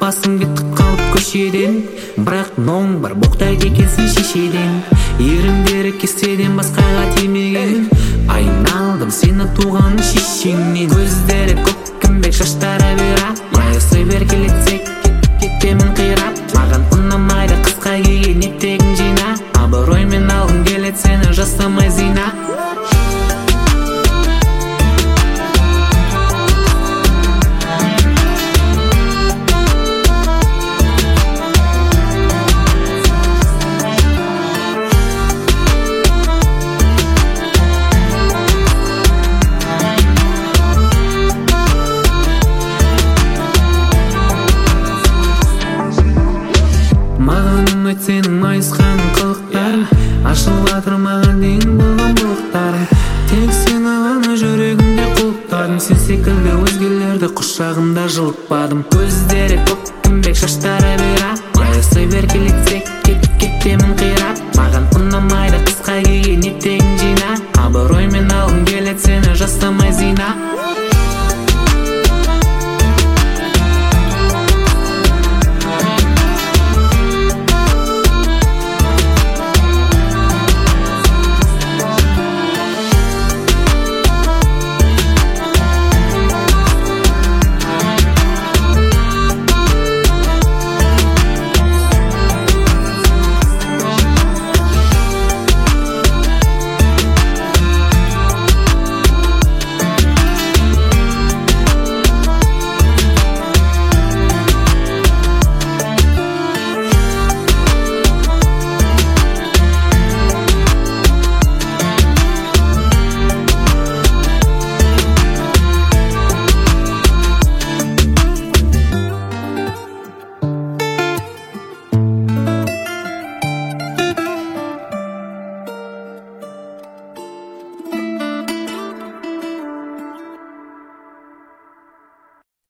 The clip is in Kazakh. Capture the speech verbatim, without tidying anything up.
басым кетіп қалып көшеден, бірақ ноң бар боқтайды екенсің шешеден. Еріндері кестеден басқаға тимеген, айналдым сені туғаның шешеңнен. Көздері көккімбек, шаштары бұйрап, майысы бер келетсек кетемін қирап. Маған ұнамайды қысқа киген етегін жина, абыроймен алғым келеді сені жасамай зина. Маған ұнайды сенің майысқан қылықтарың, ашылватыр маған дейін болған бұлықтарың. Тек сені ғана жүрегімде құлыптадым, сен секілді өзгелерді құшағымда жылытпадым. Көздері көккімбек, шаштары